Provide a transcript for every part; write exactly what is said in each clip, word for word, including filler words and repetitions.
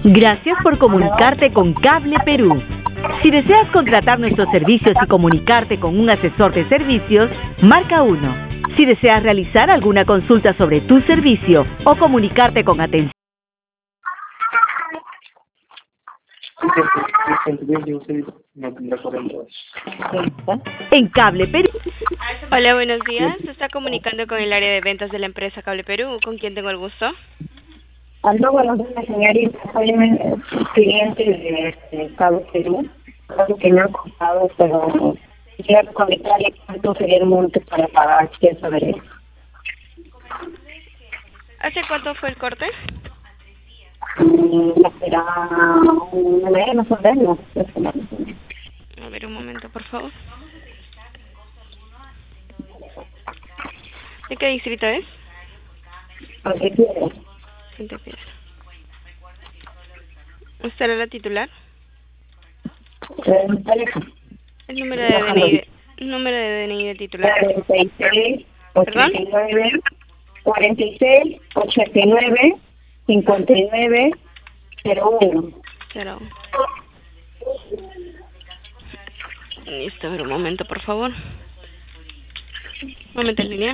Gracias por comunicarte con Cable Perú. Si deseas contratar nuestros servicios y comunicarte con un asesor de servicios, marca uno. Si deseas realizar alguna consulta sobre tu servicio o comunicarte con atención en Cable Perú. Hola, buenos días. Se está comunicando con el área de ventas de la empresa Cable Perú. ¿Con quién tengo el gusto? Aló, buenos días, señorita. Soy un cliente de, de Cable Perú. Creo que me han contado, pero quiero comentarle cuánto sería el monte para pagar. Quiero saber eso. ¿Hace cuánto fue el corte? Mm, será un mes, más o menos. A ver, un momento, por favor. ¿De qué distrito es? ¿Por qué quieres? Santa Piedra. ¿Usted era la titular? El número de D N I de, número de D N I de titular. cuarenta y seis, ochenta y nueve, cuarenta y seis, ochenta y nueve, cincuenta y nueve, cero uno. Cero. Listo, a ver, un momento, por favor. Un momento en línea.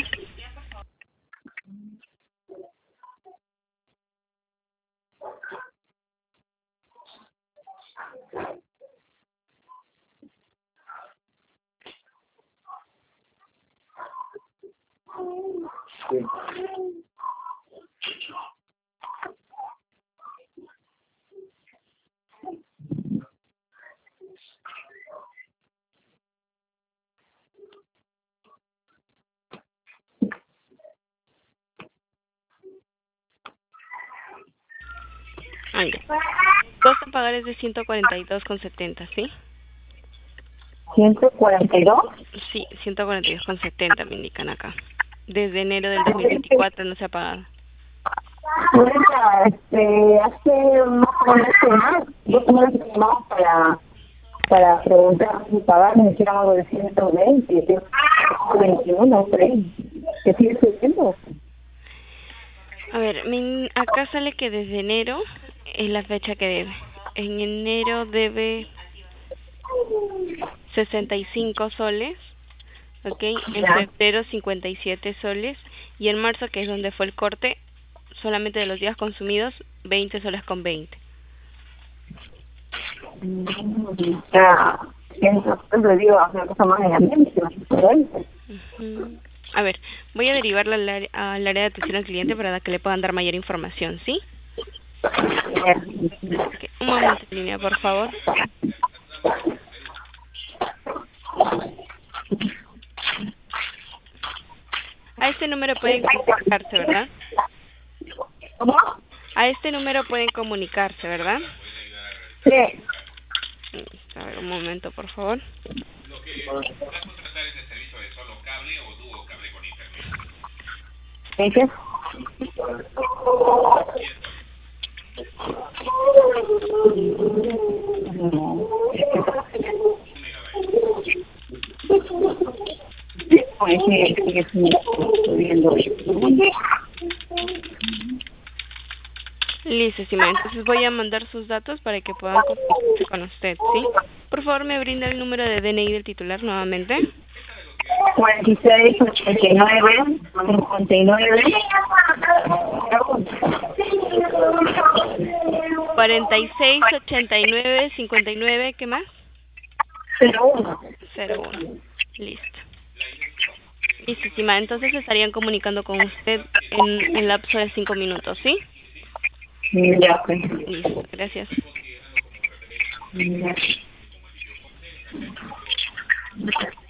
Sí. Ahí. Costo a pagar es de ciento cuarenta y dos con setenta, ¿sí? ¿ciento cuarenta y dos? Sí, ciento cuarenta y dos con setenta me indican acá. Desde enero del dos mil veinticuatro no se ha pagado. Mira, este, hace más o menos un mes, yo tenía que llamar para, para preguntar si pagar, me hicieron algo de ciento veinte, ciento veintiuno, por ahí. ¿Qué sigue subiendo? A ver, me, acá sale que desde enero es la fecha que debe. En enero debe sesenta y cinco soles, ¿ok? En febrero cincuenta y siete soles y en marzo, que es donde fue el corte, solamente de los días consumidos, veinte soles con veinte. Ya, entonces le digo, una cosa más en la mente, Uh-huh. A ver, voy a derivarla al área, al área de atención al cliente para que le puedan dar mayor información, ¿sí? Okay. Un momento en línea, por favor. A este número pueden comunicarse, ¿verdad? ¿Cómo? A este número pueden comunicarse, ¿verdad? Sí. A ver, un momento, por favor. Lo que para contratar es el servicio de solo cable o dúo cable con internet. ¿En qué? Listo, estimada. Entonces voy a mandar sus datos para que puedan comunicarse con usted, ¿sí? Por favor, me brinda el número de D N I del titular nuevamente. cuarenta y seis, ochenta y nueve, cincuenta y nueve. cuarenta y seis, ochenta y nueve, cincuenta y nueve, ¿qué más? cero uno. cero uno. Listo. Listo, estimada. Entonces estarían comunicando con usted en el lapso de cinco minutos, ¿sí? Ya, pues. Listo, gracias. Ya.